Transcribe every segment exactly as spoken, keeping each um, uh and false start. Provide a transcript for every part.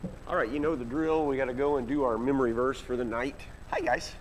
All right, you know the drill. We got to go and do our memory verse for the night. Hi, guys.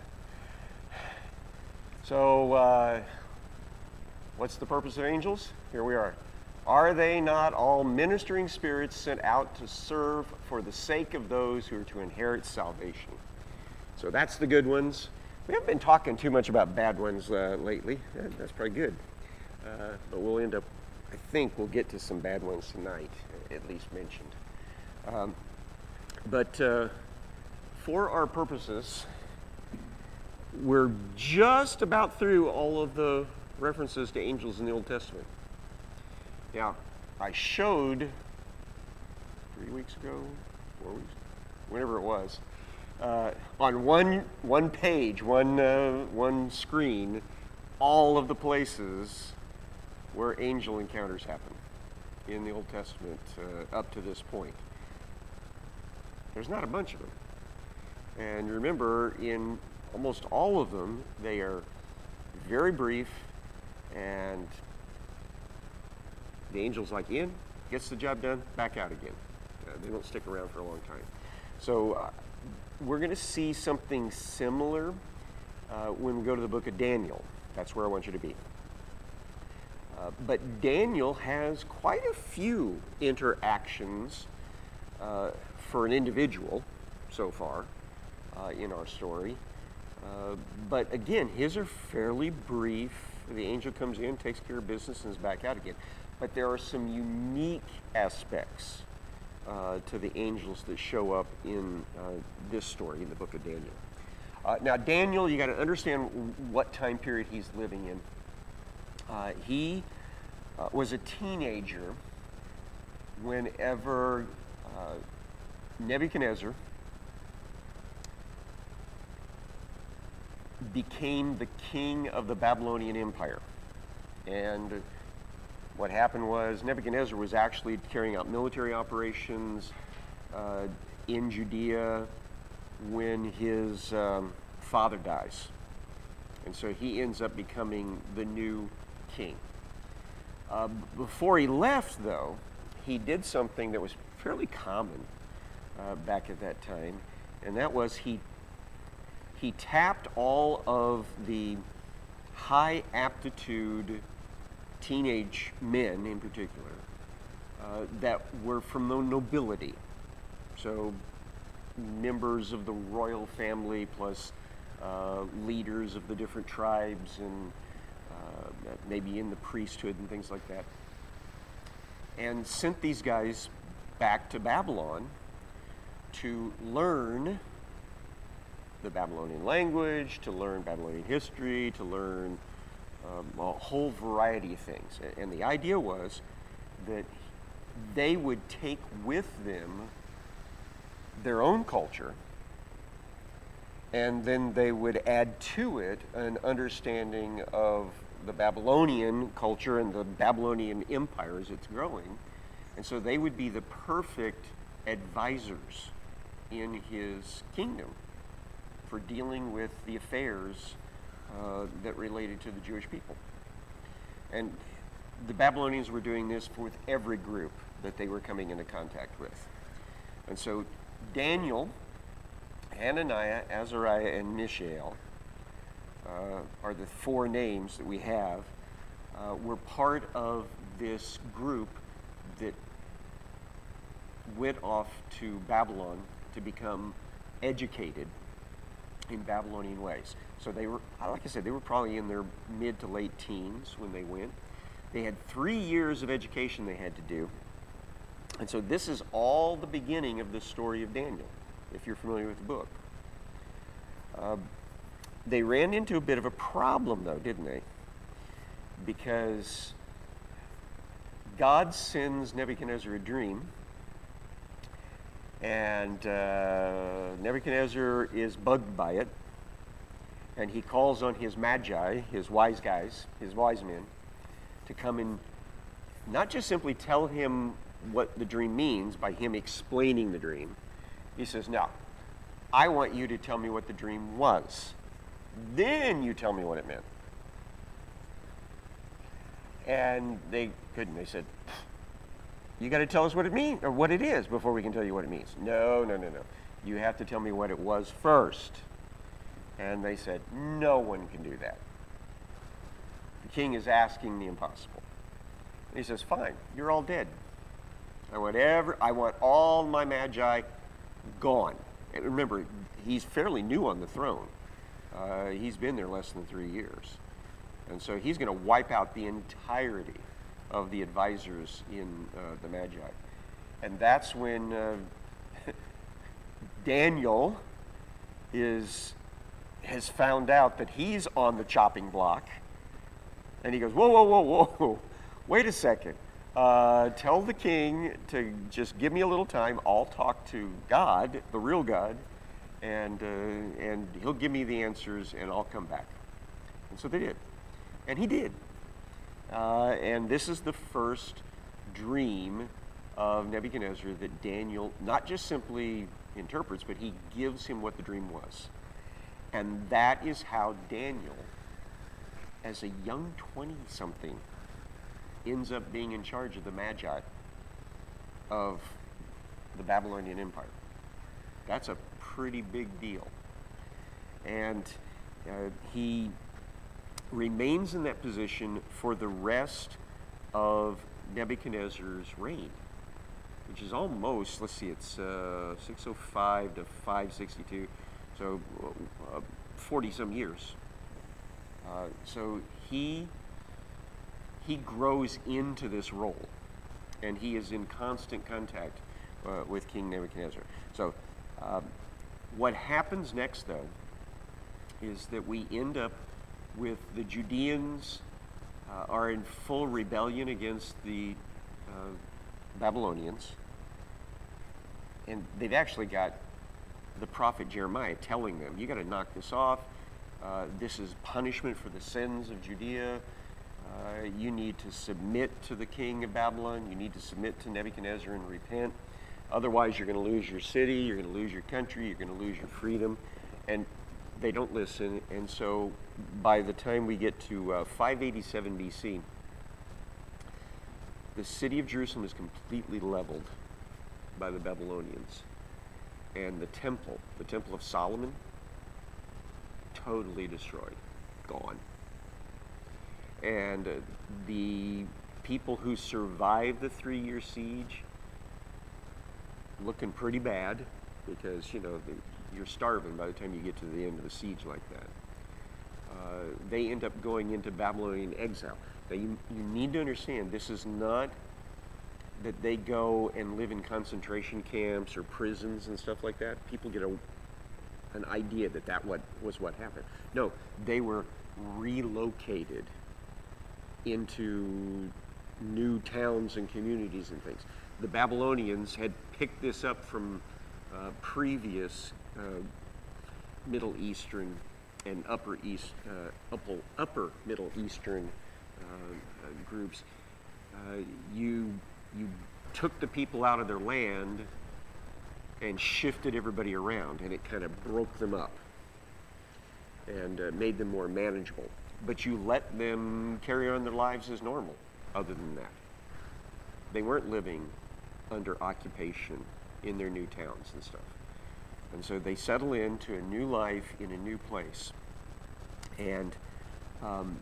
So, uh, what's the purpose of angels? Here we are. Are they not all ministering spirits sent out to serve for the sake of those who are to inherit salvation? So that's the good ones. We haven't been talking too much about bad ones uh, lately. That's probably good. Uh, but we'll end up, I think we'll get to some bad ones tonight, at least mentioned. Um, but uh, for our purposes, we're just about through all of the references to angels in the Old Testament. Now, I showed three weeks ago, four weeks, whenever it was, uh, on one one page, one uh, one screen, all of the places where angel encounters happen in the Old Testament uh, up to this point. There's not a bunch of them. And remember, in almost all of them, they are very brief, and the angel's like in, gets the job done, back out again. Uh, they don't stick around for a long time. So uh, we're going to see something similar uh, when we go to the book of Daniel. That's where I want you to be. Uh, but Daniel has quite a few interactions uh, for an individual so far uh, in our story. Uh, but again, his are fairly brief. The angel comes in, takes care of business, and is back out again. But there are some unique aspects uh, to the angels that show up in uh, this story, in the book of Daniel. Uh, now, Daniel, you got to understand what time period he's living in. Uh, he uh, was a teenager whenever uh, Nebuchadnezzar became the king of the Babylonian Empire. And what happened was Nebuchadnezzar was actually carrying out military operations uh, in Judea when his um, father dies. And so he ends up becoming the new king. Uh, before he left, though, he did something that was fairly common uh, back at that time, and that was he he tapped all of the high aptitude teenage men in particular uh, that were from the nobility. So members of the royal family plus uh, leaders of the different tribes and uh, maybe in the priesthood and things like that. And sent these guys back to Babylon to learn the Babylonian language, to learn Babylonian history, to learn um, a whole variety of things. And the idea was that they would take with them their own culture, and then they would add to it an understanding of the Babylonian culture and the Babylonian empire as it's growing. And so they would be the perfect advisors in his kingdom for dealing with the affairs uh, that related to the Jewish people. And the Babylonians were doing this with every group that they were coming into contact with. And so Daniel, Hananiah, Azariah, and Mishael uh, are the four names that we have, uh, were part of this group that went off to Babylon to become educated in Babylonian ways. So they were, like I said, they were probably in their mid to late teens when they went. They had three years of education they had to do. And so this is all the beginning of the story of Daniel, if you're familiar with the book. Uh, they ran into a bit of a problem, though, didn't they? Because God sends Nebuchadnezzar a dream, and uh, Nebuchadnezzar is bugged by it, and he calls on his magi, his wise guys, his wise men, to come and not just simply tell him what the dream means by him explaining the dream. He says, no, I want you to tell me what the dream was. Then you tell me what it meant. And they couldn't. They said, you got to tell us what it means, or what it is, before we can tell you what it means. No, no, no, no. You have to tell me what it was first. And they said, no one can do that. The king is asking the impossible. And he says, fine, you're all dead. I want every, I want all my magi gone. And remember, he's fairly new on the throne. Uh, he's been there less than three years. And so he's going to wipe out the entirety of the advisors in uh, the Magi. And that's when uh, Daniel is has found out that he's on the chopping block. And he goes, whoa, whoa, whoa, whoa, wait a second. Uh, tell the king to just give me a little time. I'll talk to God, the real God, and, uh, and he'll give me the answers, and I'll come back. And so they did. And he did. Uh, and this is the first dream of Nebuchadnezzar that Daniel not just simply interprets, but he gives him what the dream was. And that is how Daniel, as a young twenty-something, ends up being in charge of the Magi of the Babylonian Empire. That's a pretty big deal. And uh, he remains in that position for the rest of Nebuchadnezzar's reign, which is almost, let's see, it's uh, six oh five to five sixty-two, so uh, forty some years. Uh, so he he grows into this role, and he is in constant contact uh, with King Nebuchadnezzar. So um, what happens next, though, is that we end up with the Judeans uh, are in full rebellion against the uh, Babylonians, and they've actually got the prophet Jeremiah telling them, you got to knock this off. Uh, this is punishment for the sins of Judea. Uh, you need to submit to the king of Babylon. You need to submit to Nebuchadnezzar and repent. Otherwise, you're going to lose your city, you're going to lose your country, you're going to lose your freedom. And they don't listen. And so by the time we get to uh, five eighty-seven B C, the city of Jerusalem is completely leveled by the Babylonians. And the temple, the temple of Solomon, totally destroyed, gone. And uh, the people who survived the three-year siege, looking pretty bad, because, you know, the, you're starving by the time you get to the end of the siege like that. Uh, they end up going into Babylonian exile. Now, you, you need to understand, this is not that they go and live in concentration camps or prisons and stuff like that. People get a, an idea that that what, was what happened. No, they were relocated into new towns and communities and things. The Babylonians had picked this up from uh, previous uh, Middle Eastern and Upper East, uh, upper, upper Middle Eastern uh, uh, groups. Uh, you you took the people out of their land and shifted everybody around, and it kind of broke them up and uh, made them more manageable. But you let them carry on their lives as normal, other than that. They weren't living under occupation in their new towns and stuff. And so they settle into a new life in a new place. And um,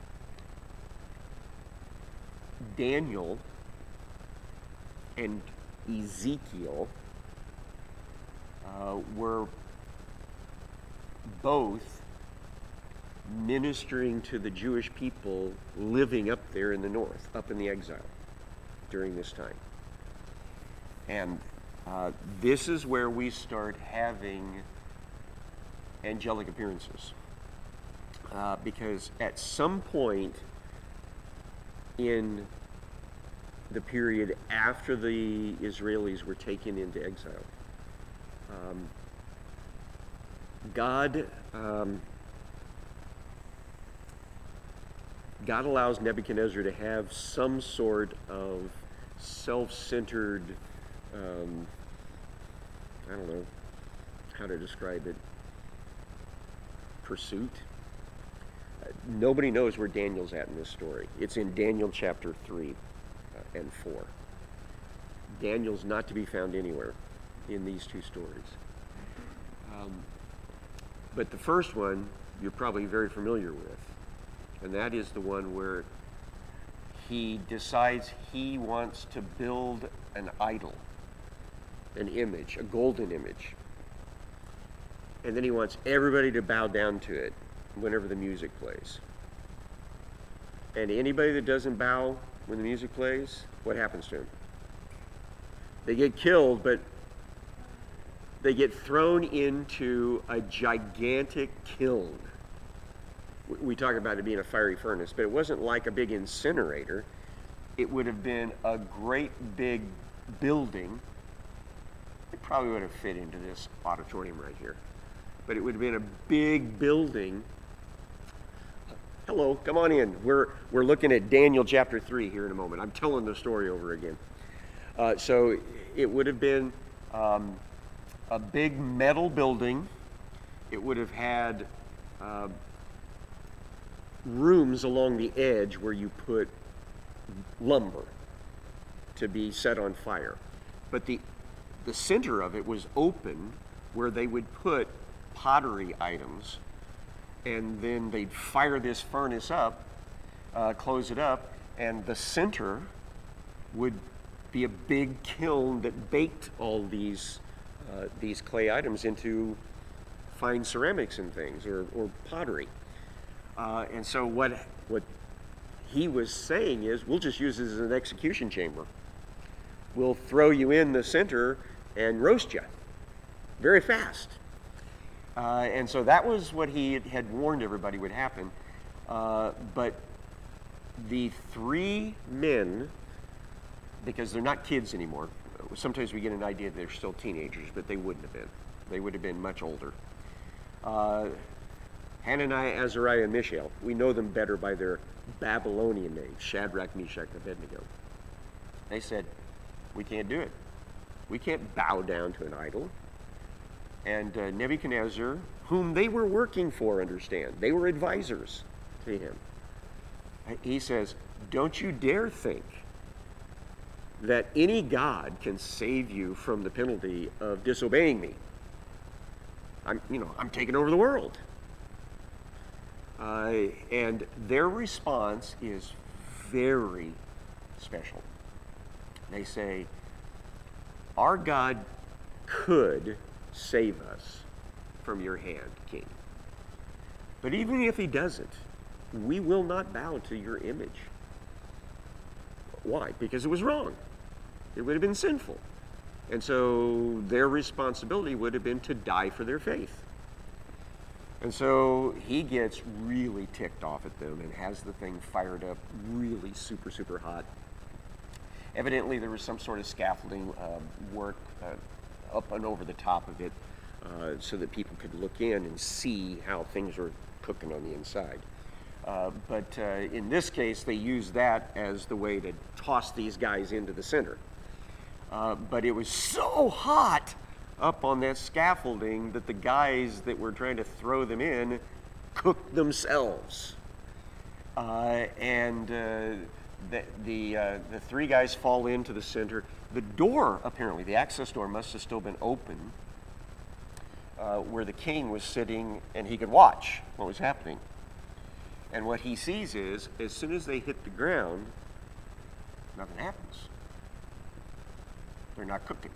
Daniel and Ezekiel uh, were both ministering to the Jewish people living up there in the north, up in the exile during this time. And uh, this is where we start having angelic appearances. Uh, because at some point in the period after the Israelis were taken into exile, um, God um, God allows Nebuchadnezzar to have some sort of self-centered, um, I don't know how to describe it, pursuit. Uh, nobody knows where Daniel's at in this story. It's in Daniel chapter three uh, and four. Daniel's not to be found anywhere in these two stories. Um, but the first one you're probably very familiar with, and that is the one where he decides he wants to build an idol, an image, a golden image. And then he wants everybody to bow down to it whenever the music plays. And anybody that doesn't bow when the music plays, what happens to them? They get killed, but they get thrown into a gigantic kiln. We talk about it being a fiery furnace, but it wasn't like a big incinerator. It would have been a great big building. It probably would have fit into this auditorium right here. But it would have been a big building. Hello, come on in. We're we're looking at Daniel chapter three here in a moment. I'm telling the story over again. Uh, so it would have been um, a big metal building. It would have had uh, rooms along the edge where you put lumber to be set on fire. But the the center of it was open where they would put pottery items, and then they'd fire this furnace up, uh, close it up, and the center would be a big kiln that baked all these uh, these clay items into fine ceramics and things, or, or pottery. Uh, and so what what he was saying is, we'll just use this as an execution chamber. We'll throw you in the center and roast you very fast. Uh, and so that was what he had warned everybody would happen. Uh, but the three men, because they're not kids anymore, sometimes we get an idea that they're still teenagers, but they wouldn't have been. They would have been much older. Uh, Hananiah, Azariah, and Mishael, we know them better by their Babylonian names, Shadrach, Meshach, and Abednego. They said, we can't do it. We can't bow down to an idol. And uh, Nebuchadnezzar, whom they were working for, understand, they were advisors to him. He says, don't you dare think that any God can save you from the penalty of disobeying me. I'm, you know, I'm taking over the world. Uh, and their response is very special. They say, our God could save us from your hand, King. But even if he doesn't, we will not bow to your image. Why? Because it was wrong. It would have been sinful. And so their responsibility would have been to die for their faith. And so he gets really ticked off at them and has the thing fired up really super, super hot. Evidently there was some sort of scaffolding uh, work uh, up and over the top of it uh, so that people could look in and see how things were cooking on the inside. Uh, but uh, in this case, they used that as the way to toss these guys into the center. Uh, but it was so hot up on that scaffolding that the guys that were trying to throw them in cooked themselves. Uh, and uh, the the, uh, the three guys fall into the center. The door, apparently, the access door must have still been open uh, where the king was sitting and he could watch what was happening. And what he sees is, as soon as they hit the ground, nothing happens. They're not cooking.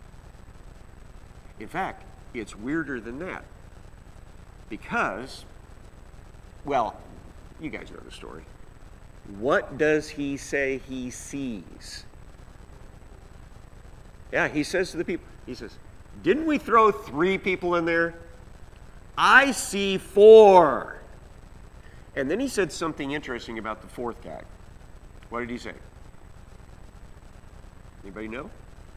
In fact, it's weirder than that. Because, well, you guys know the story. What does he say he sees? Yeah, he says to the people, he says, didn't we throw three people in there? I see four. And then he said something interesting about the fourth guy. What did he say? Anybody know?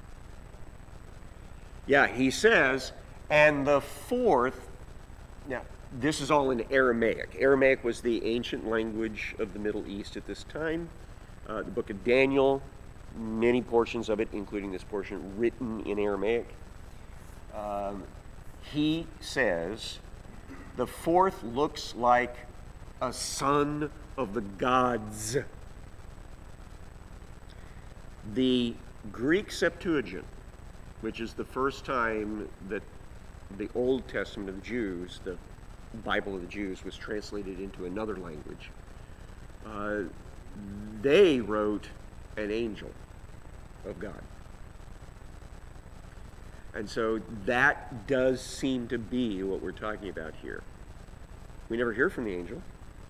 Yeah, he says, and the fourth, now this is all in Aramaic. Aramaic was the ancient language of the Middle East at this time. Uh, the book of Daniel, many portions of it, including this portion, written in Aramaic. Um, he says, the fourth looks like a son of the gods. The Greek Septuagint, which is the first time that the Old Testament of the Jews, the Bible of the Jews, was translated into another language, uh, they wrote an angel of God. And so that does seem to be what we're talking about here. We never hear from the angel.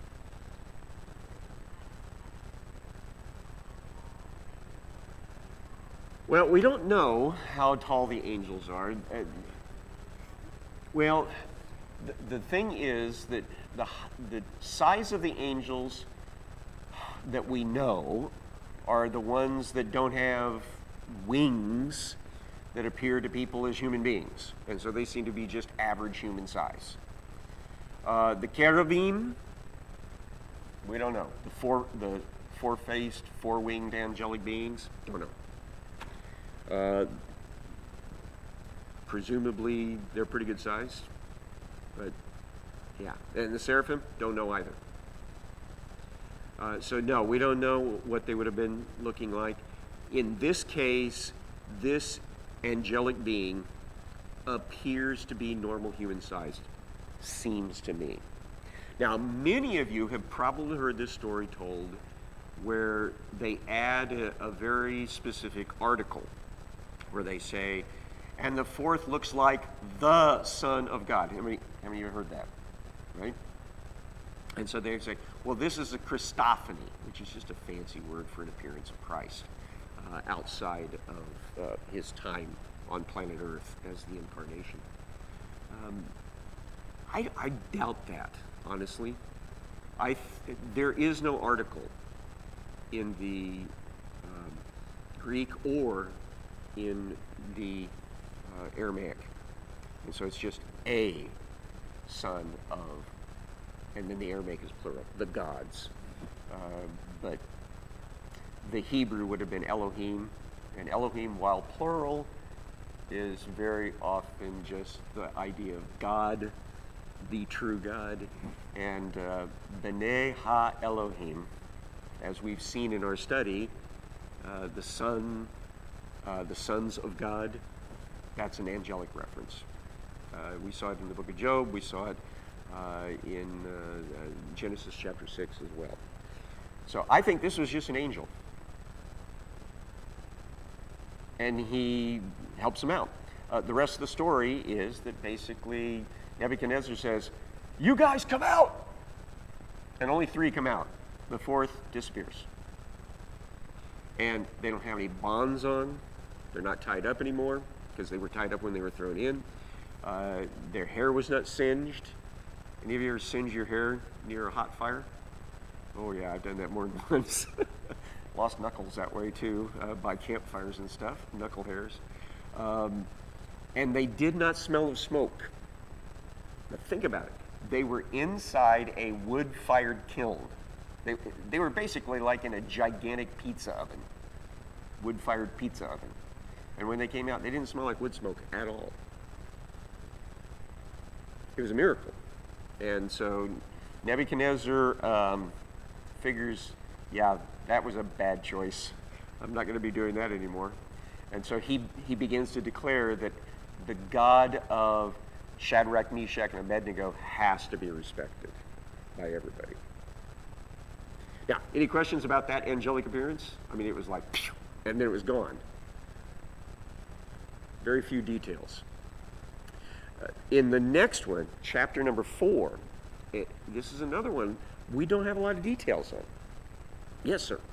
Well, we don't know how tall the angels are. Uh, well, the, the thing is that the, the size of the angels that we know are the ones that don't have wings that appear to people as human beings. And so they seem to be just average human size. Uh, the cherubim, we don't know. The four, the four-faced, four-winged angelic beings, don't know. Uh, presumably, they're pretty good size, but yeah. And the seraphim, don't know either. Uh, so no, we don't know what they would have been looking like. In this case, this angelic being appears to be normal human sized, seems to me. Now, many of you have probably heard this story told where they add a, a very specific article where they say, and the fourth looks like the Son of God. How many, how many of you have heard that? Right? And so they say, well, this is a Christophany, which is just a fancy word for an appearance of Christ uh, outside of uh, his time on planet Earth as the incarnation. Um, I, I doubt that, honestly. I th- there is no article in the um, Greek or in the uh, Aramaic. And so it's just a son of, and then the Aramaic is plural, the gods. Uh, but the Hebrew would have been Elohim, and Elohim, while plural, is very often just the idea of God, the true God, and uh, B'nai Ha-Elohim, as we've seen in our study, uh, the son, uh, the sons of God, that's an angelic reference. Uh, we saw it in the book of Job, we saw it uh, in uh, uh, Genesis chapter six as well. So I think this was just an angel. And he helps him out. Uh, the rest of the story is that basically Nebuchadnezzar says, you guys come out! And only three come out. The fourth disappears. And they don't have any bonds on. They're not tied up anymore because they were tied up when they were thrown in. Uh, their hair was not singed. Any of you ever singe your hair near a hot fire? Oh yeah, I've done that more than once. Lost knuckles that way too, uh, by campfires and stuff, knuckle hairs. Um, and they did not smell of smoke. Now think about it. They were inside a wood-fired kiln. They, they were basically like in a gigantic pizza oven, wood-fired pizza oven. And when they came out, they didn't smell like wood smoke at all. It was a miracle. And so Nebuchadnezzar um, figures, yeah, that was a bad choice. I'm not going to be doing that anymore. And so he, he begins to declare that the God of Shadrach, Meshach, and Abednego has to be respected by everybody. Now, any questions about that angelic appearance? I mean, it was like, phew, and then it was gone. Very few details. Uh, in the next one, chapter number four, it, this is another one we don't have a lot of details on. Yes, sir.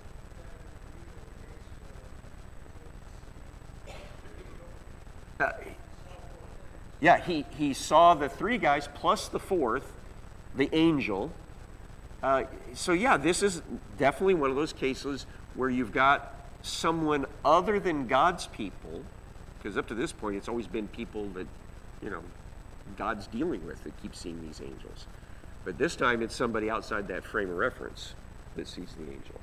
Uh, yeah, he, he saw the three guys plus the fourth, the angel. Uh, so yeah, this is definitely one of those cases where you've got someone other than God's people, because up to this point it's always been people that, you know, God's dealing with that keep seeing these angels. But this time it's somebody outside that frame of reference that sees the angel.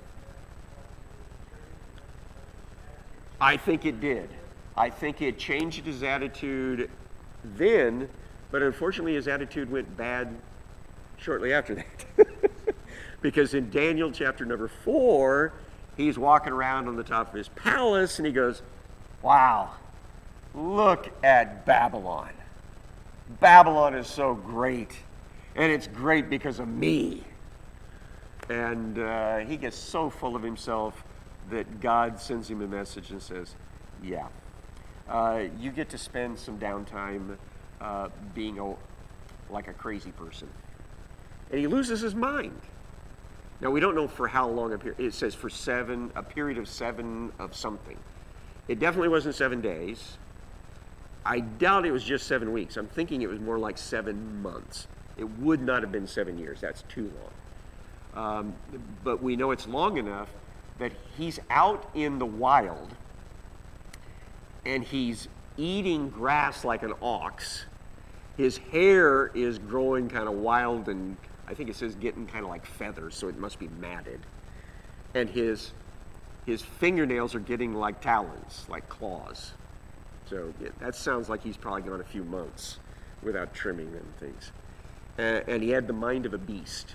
I think it did. I think it changed his attitude then, but unfortunately his attitude went bad shortly after that. Because in Daniel chapter number four, he's walking around on the top of his palace, and he goes, wow, look at Babylon. Babylon is so great, and it's great because of me. And uh, he gets so full of himself that God sends him a message and says, yeah, uh, you get to spend some downtime uh, being a, like a crazy person. And he loses his mind. Now, we don't know for how long a period. It says for seven, a period of seven of something. It definitely wasn't seven days. I doubt it was just seven weeks. I'm thinking it was more like seven months. It would not have been seven years. That's too long. Um, but we know it's long enough that he's out in the wild and he's eating grass like an ox. His hair is growing kind of wild, and I think it says getting kind of like feathers, so it must be matted. And his his fingernails are getting like talons, like claws. So yeah, that sounds like he's probably gone a few months without trimming and things. Uh, and he had the mind of a beast.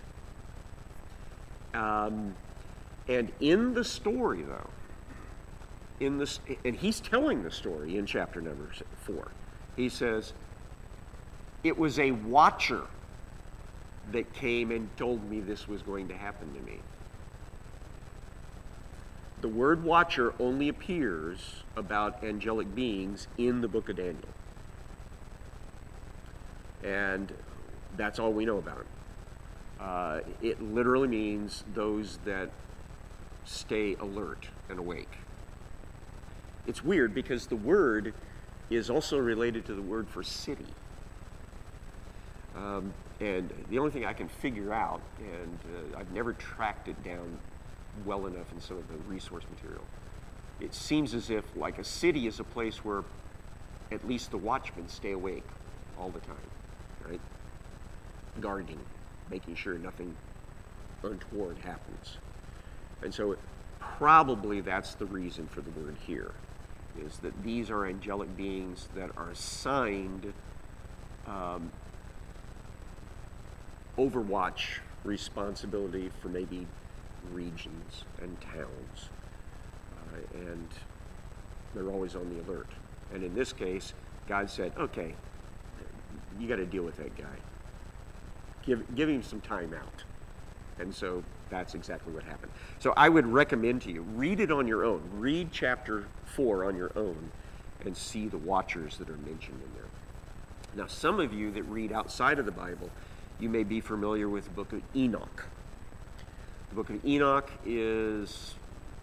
Um, and in the story, though, in this, and he's telling the story in chapter number four. He says, it was a watcher that came and told me this was going to happen to me. The word watcher only appears about angelic beings in the book of Daniel. And that's all we know about him. Uh, it literally means those that stay alert and awake. It's weird because the word is also related to the word for city. Um, and the only thing I can figure out, and uh, I've never tracked it down well enough in some of the resource material, it seems as if like a city is a place where at least the watchmen stay awake all the time, right? Guarding, making sure nothing untoward happens. And so probably that's the reason for the word here, is that these are angelic beings that are assigned um, overwatch responsibility for maybe regions and towns. Uh, and they're always on the alert. And in this case, God said, okay, you got to deal with that guy. Give, give him some time out. And so that's exactly what happened. So I would recommend to you, read it on your own. Read chapter four on your own and see the watchers that are mentioned in there. Now, some of you that read outside of the Bible, you may be familiar with the book of Enoch. The book of Enoch is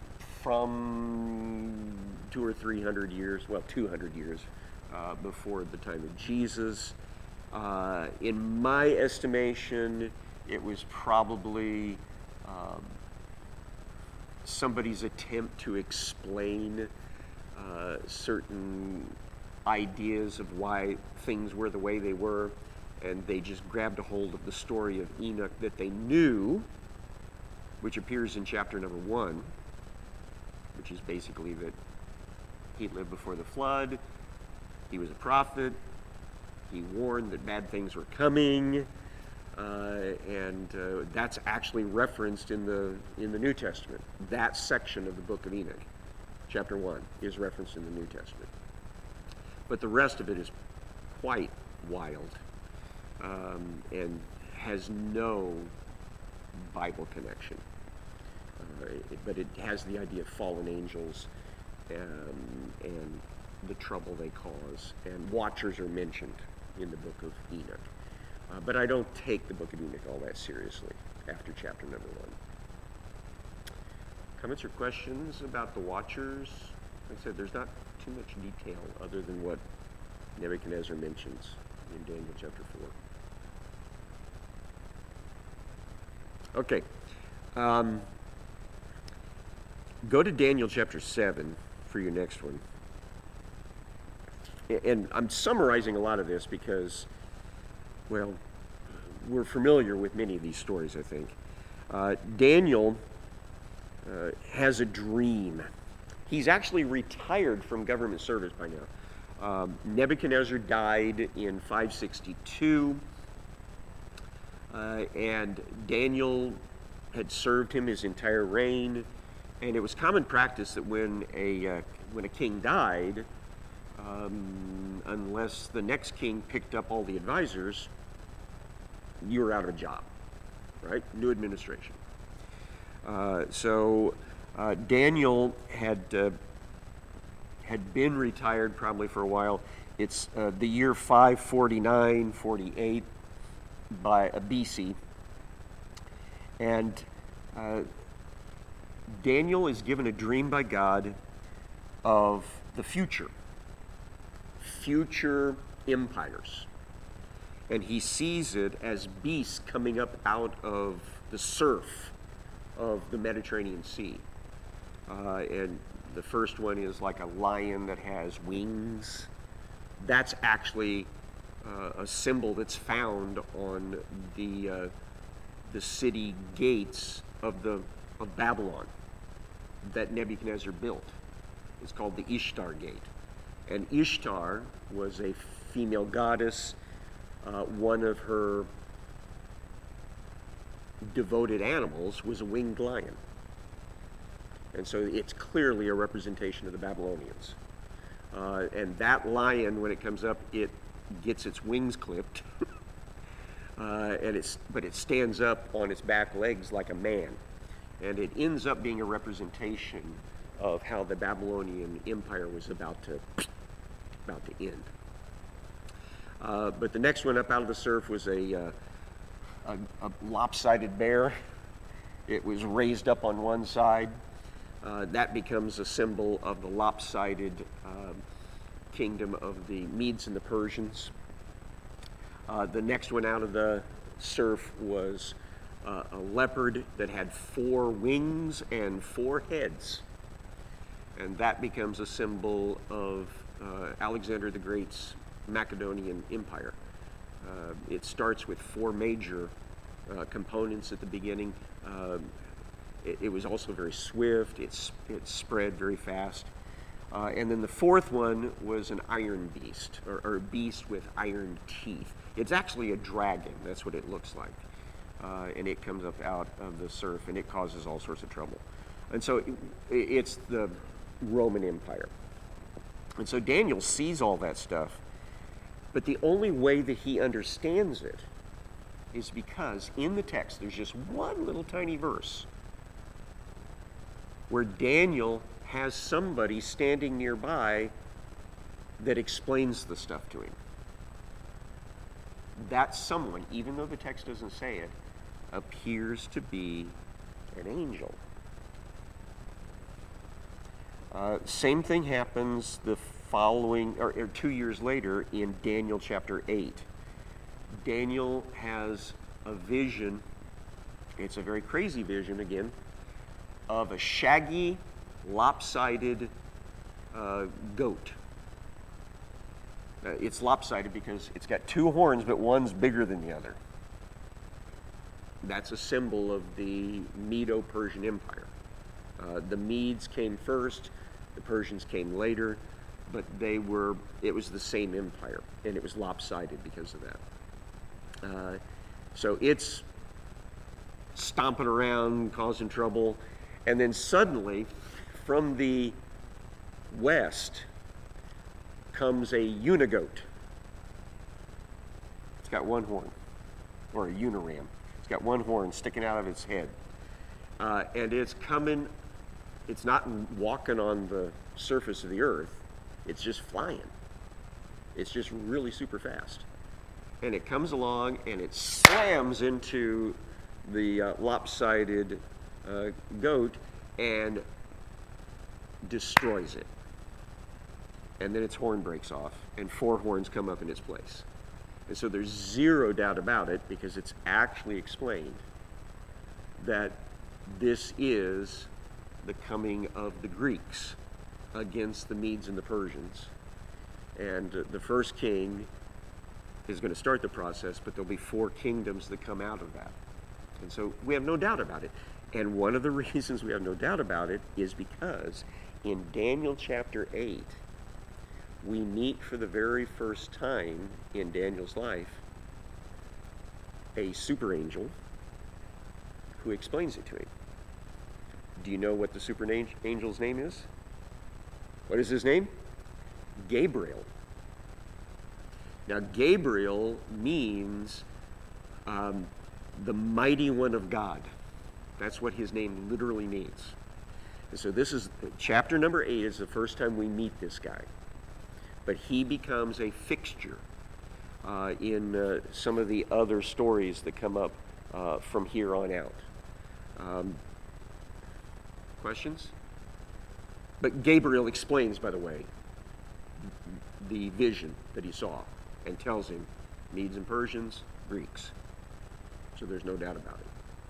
from two or three hundred years, well, two hundred years uh, before the time of Jesus. Uh, in my estimation, it was probably um, somebody's attempt to explain uh, certain ideas of why things were the way they were, and they just grabbed a hold of the story of Enoch that they knew, which appears in chapter number one, which is basically that he lived before the flood, he was a prophet, he warned that bad things were coming, uh, and uh, that's actually referenced in the in the New Testament. That section of the book of Enoch, chapter one, is referenced in the New Testament. But the rest of it is quite wild um, and has no Bible connection. Uh, it, but it has the idea of fallen angels um, and the trouble they cause. And watchers are mentioned in the book of Enoch. Uh, but I don't take the book of Enoch all that seriously after chapter number one. Comments or questions about the watchers? Like I said, there's not too much detail other than what Nebuchadnezzar mentions in Daniel chapter four. Okay. Um, go to Daniel chapter seven for your next one. And I'm summarizing a lot of this because, well, we're familiar with many of these stories, I think. Uh, Daniel uh, has a dream. He's actually retired from government service by now. Um, Nebuchadnezzar died in five sixty-two, uh, and Daniel had served him his entire reign, And it was common practice that when a, uh, when a king died, um, unless the next king picked up all the advisors, you were out of a job, right? New administration. Uh, so uh, Daniel had uh, had been retired probably for a while. It's uh, the year five forty-nine, forty-eight by uh, B C, and uh, Daniel is given a dream by God of the future, future empires. And he sees it as beasts coming up out of the surf of the Mediterranean Sea. Uh, and the first one is like a lion that has wings. That's actually uh, a symbol that's found on the uh, the city gates of the of Babylon that Nebuchadnezzar built. It's called the Ishtar Gate. And Ishtar was a female goddess. Uh, one of her devoted animals was a winged lion. And so it's clearly a representation of the Babylonians. Uh, and that lion, when it comes up, it gets its wings clipped. uh, and it's, but it stands up on its back legs like a man. And it ends up being a representation of how the Babylonian Empire was about to, about to end. Uh, but the next one up out of the surf was a, uh, a, a lopsided bear. It was raised up on one side. Uh, that becomes a symbol of the lopsided um, kingdom of the Medes and the Persians. Uh, the next one out of the surf was uh, a leopard that had four wings and four heads. And that becomes a symbol of uh, Alexander the Great's Macedonian Empire. Uh, it starts with four major uh, components at the beginning. Um, it, it was also very swift. It's, it spread very fast. Uh, and then the fourth one was an iron beast, or, or a beast with iron teeth. It's actually a dragon. That's what it looks like. Uh, and it comes up out of the surf, and it causes all sorts of trouble. And so it, it's the Roman Empire. And so Daniel sees all that stuff. But the only way that he understands it is because in the text there's just one little tiny verse where Daniel has somebody standing nearby that explains the stuff to him. That someone, even though the text doesn't say it, appears to be an angel. Uh, same thing happens the following, or, or two years later in Daniel chapter eight. Daniel has a vision, it's a very crazy vision again, of a shaggy, lopsided uh, goat. Uh, it's lopsided because it's got two horns, but one's bigger than the other. That's a symbol of the Medo-Persian Empire. Uh, the Medes came first, the Persians came later, but they were, it was the same empire, and it was lopsided because of that. Uh, so it's stomping around, causing trouble, and then suddenly, from the west, comes a unigoat. It's got one horn, or a uniram. It's got one horn sticking out of its head. Uh, and it's coming, it's not walking on the surface of the earth, it's just flying. It's just really super fast. And it comes along and it slams into the uh, lopsided uh, goat and destroys it. And then its horn breaks off and four horns come up in its place. And so there's zero doubt about it, because it's actually explained that this is the coming of the Greeks against the Medes and the Persians. And uh, the first king is going to start the process, but there'll be four kingdoms that come out of that. And so we have no doubt about it. And one of the reasons we have no doubt about it is because in Daniel chapter eight, we meet for the very first time in Daniel's life a super angel who explains it to him. Do you know what the super angel's name is? What is his name? Gabriel. Now, Gabriel means um, the mighty one of God. That's what his name literally means. And so this is, chapter number eight is the first time we meet this guy. But he becomes a fixture uh, in uh, some of the other stories that come up uh, from here on out. Um, questions? But Gabriel explains, by the way, the vision that he saw and tells him Medes and Persians, Greeks. So there's no doubt about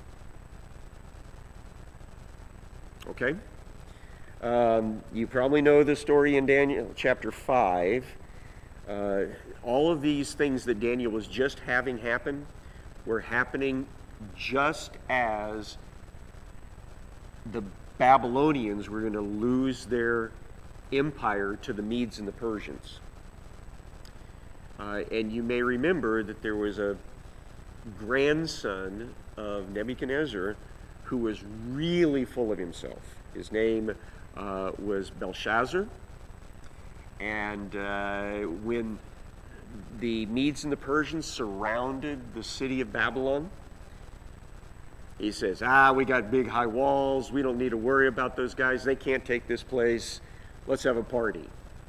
it. Okay? Um, you probably know the story in Daniel chapter five. Uh, all of these things that Daniel was just having happen were happening just as the Babylonians were going to lose their empire to the Medes and the Persians. Uh, and you may remember that there was a grandson of Nebuchadnezzar who was really full of himself. His name uh, was Belshazzar. And uh, when the Medes and the Persians surrounded the city of Babylon, he says, ah, we got big high walls. We don't need to worry about those guys. They can't take this place. Let's have a party.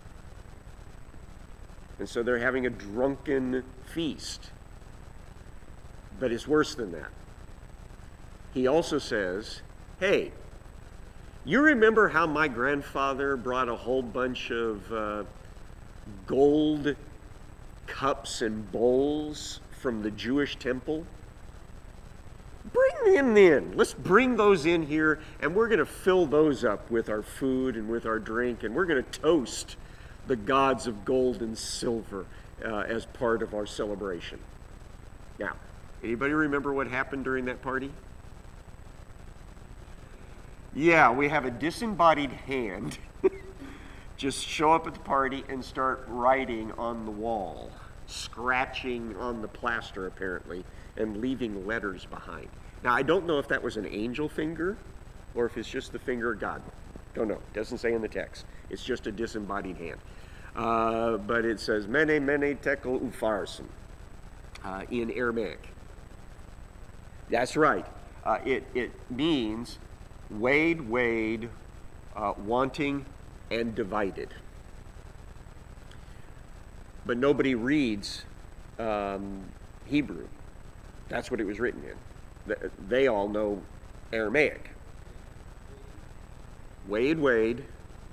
And so they're having a drunken feast. But it's worse than that. He also says, hey, you remember how my grandfather brought a whole bunch of uh, gold cups and bowls from the Jewish temple? Bring them in. Let's bring those in here, and we're going to fill those up with our food and with our drink, and we're going to toast the gods of gold and silver uh, as part of our celebration. Now, anybody remember what happened during that party? Yeah, we have a disembodied hand just show up at the party and start writing on the wall, scratching on the plaster apparently, and leaving letters behind. Now, I don't know if that was an angel finger or if it's just the finger of God. Don't know. Doesn't say in the text. It's just a disembodied hand. Uh, but it says, Mene, Mene, Tekel, Upharsin uh, in Aramaic. That's right. Uh, it, it means weighed, weighed, uh, wanting, and divided. But nobody reads um, Hebrew. That's what it was written in. They all know Aramaic. Weighed, weighed,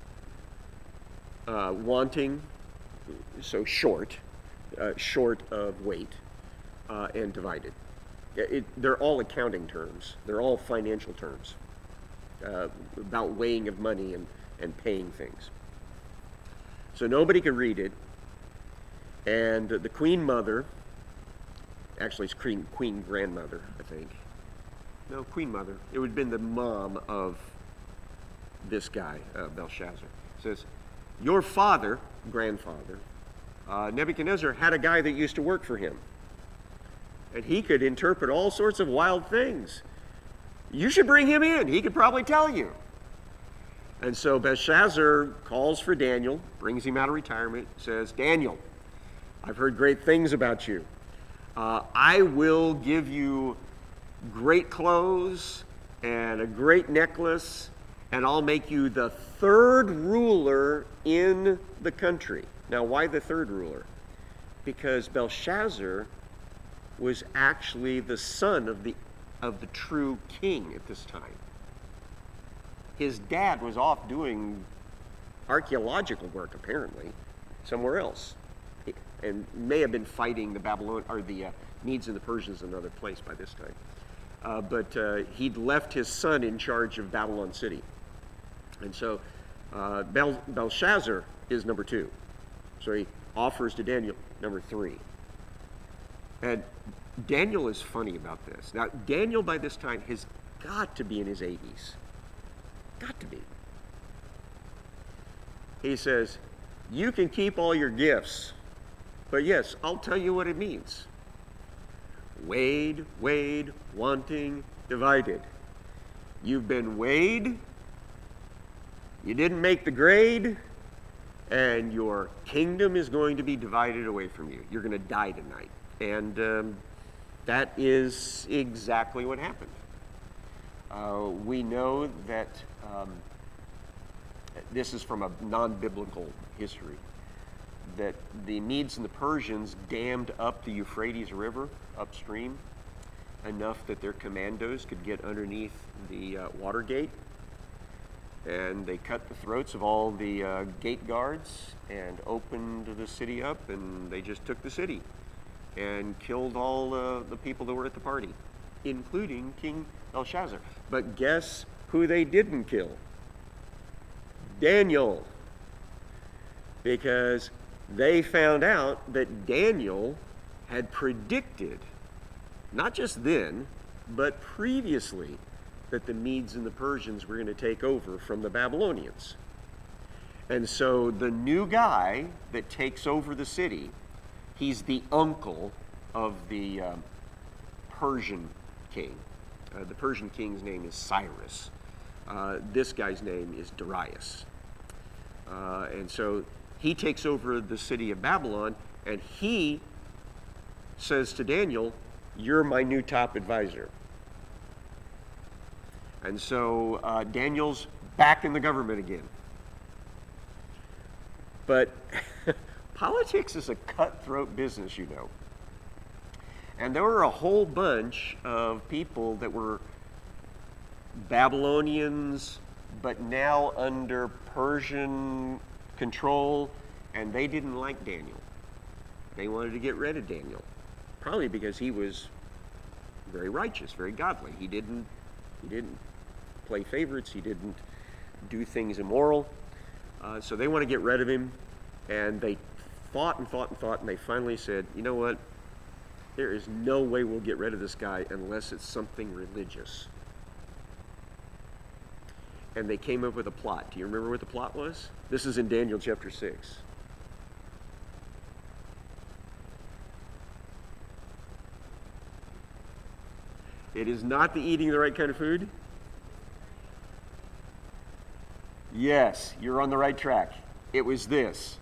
uh, wanting, so short, uh, short of weight, uh, and divided. It, they're all accounting terms. They're all financial terms uh, about weighing of money and, and paying things. So nobody could read it. And the Queen Mother, actually it's Queen, Queen Grandmother, I think. No, Queen Mother. It would have been the mom of this guy, uh, Belshazzar. Says, your father, grandfather, uh, Nebuchadnezzar, had a guy that used to work for him. And he could interpret all sorts of wild things. You should bring him in. He could probably tell you. And so Belshazzar calls for Daniel, brings him out of retirement, says, Daniel, I've heard great things about you. Uh, I will give you great clothes and a great necklace, and I'll make you the third ruler in the country. Now, why the third ruler? Because Belshazzar was actually the son of the of the true king at this time. His dad was off doing archaeological work, apparently, somewhere else, and may have been fighting the Babylon or the uh, Medes and the Persians in another place by this time. Uh, but uh, he'd left his son in charge of Babylon City, and so uh, Bel- Belshazzar is number two. So he offers to Daniel number three. And Daniel is funny about this. Now, Daniel by this time has got to be in his eighties. Got to be. He says, you can keep all your gifts, but yes, I'll tell you what it means. Weighed, weighed, wanting, divided. You've been weighed, you didn't make the grade, and your kingdom is going to be divided away from you. You're going to die tonight. And um, that is exactly what happened. Uh, we know that um, this is from a non-biblical history, that the Medes and the Persians dammed up the Euphrates River upstream enough that their commandos could get underneath the uh, water gate, and they cut the throats of all the uh, gate guards and opened the city up, and they just took the city and killed all uh, the people that were at the party, including King Belshazzar. But guess who they didn't kill? Daniel. Because they found out that Daniel had predicted, not just then, but previously, that the Medes and the Persians were going to take over from the Babylonians. And so the new guy that takes over the city, he's the uncle of the um, Persian king. Uh, the Persian king's name is Cyrus. Uh, this guy's name is Darius. Uh, and so he takes over the city of Babylon, and he says to Daniel, "You're my new top advisor." And so uh, Daniel's back in the government again. But politics is a cutthroat business, you know. And there were a whole bunch of people that were Babylonians, but now under Persian control, and they didn't like Daniel. They wanted to get rid of Daniel, probably because he was very righteous, very godly. He didn't, he didn't play favorites. He didn't do things immoral. Uh, so they want to get rid of him, and they fought and fought and fought, and they finally said, you know what? There is no way we'll get rid of this guy unless it's something religious. And they came up with a plot. Do you remember what the plot was? This is in Daniel chapter six. It is not the eating the right kind of food. Yes, you're on the right track. It was this.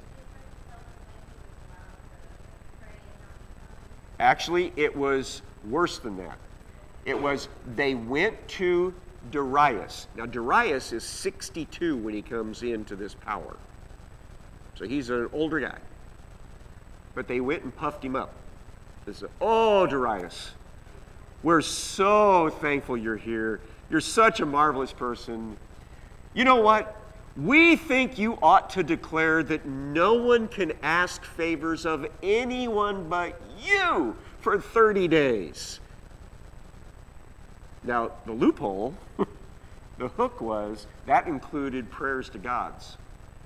Actually, it was worse than that. It was they went to Darius. Now, Darius is sixty-two when he comes into this power. So he's an older guy. But they went and puffed him up. They said, "Oh, Darius, we're so thankful you're here. You're such a marvelous person. You know what? We think you ought to declare that no one can ask favors of anyone but you for thirty days. Now, the loophole, the hook was, that included prayers to gods.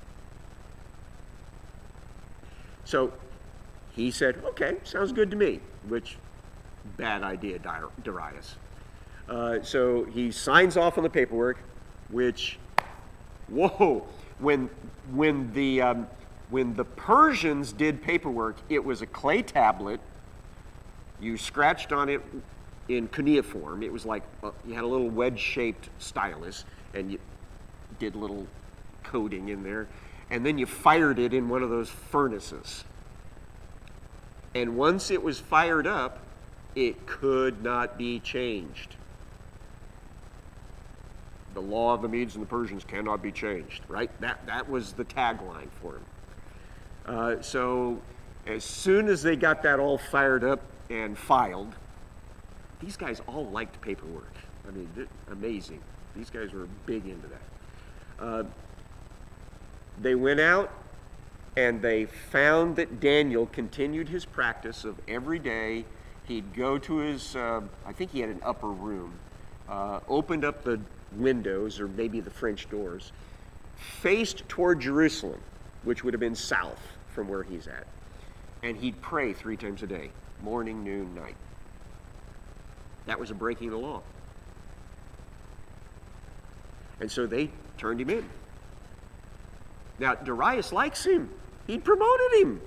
So he said, okay, sounds good to me, which, bad idea, Darius. Uh, so he signs off on the paperwork, which, whoa, when, when, the, um, when the Persians did paperwork, it was a clay tablet. You scratched on it in cuneiform. It was like, uh, you had a little wedge-shaped stylus, and you did little coding in there, and then you fired it in one of those furnaces. And once it was fired up, it could not be changed. The law of the Medes and the Persians cannot be changed, right? That, that was the tagline for him. Uh, so as soon as they got that all fired up and filed, these guys all liked paperwork. I mean, amazing. These guys were big into that. Uh, they went out and they found that Daniel continued his practice of every day he'd go to his, uh, I think he had an upper room, uh, opened up the windows, or maybe the French doors, faced toward Jerusalem, which would have been south from where he's at. And he'd pray three times a day, morning, noon, night. That was a breaking of the law. And so they turned him in. Now, Darius likes him. He promoted him.